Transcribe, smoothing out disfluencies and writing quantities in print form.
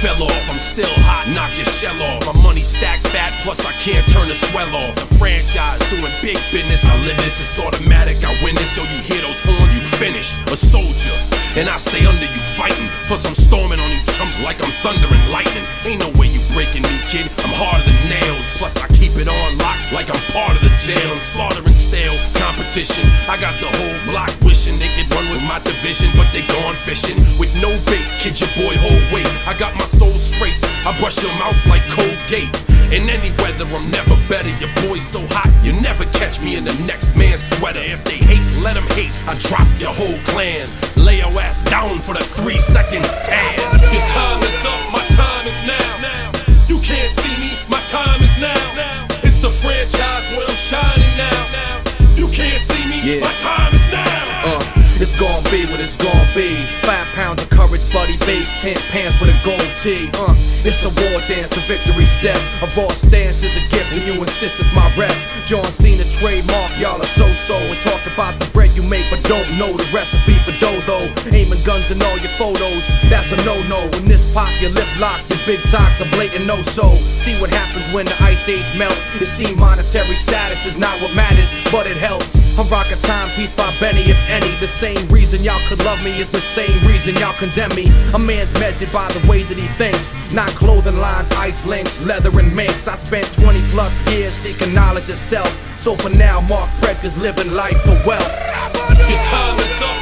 fell off. I'm still hot, knock your shell off. My money stacked fat, plus I can't turn the swell off. The franchise doing big business, I live this, it's automatic, I win this. So you hear those horns, you finish. A soldier, and I stay under you fighting. Plus I'm storming on you chumps like I'm thunder and lightning. Ain't no way you breaking me, kid, I'm harder than nails. Plus I keep it on lock like I'm part of the jail. I'm slaughtering stale competition. I got the whole block wishing they could run with my division, but they gone fishing with no bait. Kid, your boy hold weight. I got my soul straight, I brush your mouth like Colgate. In any weather, I'm never better. Your boy's so hot, you never catch me in the next man's sweater. If they hate, let them hate. I drop your whole clan. Lay your ass down for the 3-second tan. Your time is up, my time is now. You can't see me, my time is now. It's the franchise where I'm shining now. You can't see me, my time is now. It's gon' be what it's gon' be. 5 pounds of courage, buddy bass, 10 pants with a gold tee. It's a war dance, a victory step. A raw stance is a gift, and you insist it's my rep. John Cena trademark, y'all are so-so. And talk about the bread you make, but don't know the recipe for dough. Aiming guns in all your photos, that's a no-no. When this pop, your lip lock, your big talks a blatant no-so. See what happens when the ice age melt. It seems monetary status is not what matters, but it helps. I'm rocking Timepiece by Benny, if any. The same reason y'all could love me is the same reason y'all condemn me. A man's measured by the way that he thinks, not clothing lines, ice links, leather and minks. I spent 20 plus years seeking knowledge of self. So for now, Mark Fredk is living life for wealth. Your time is up.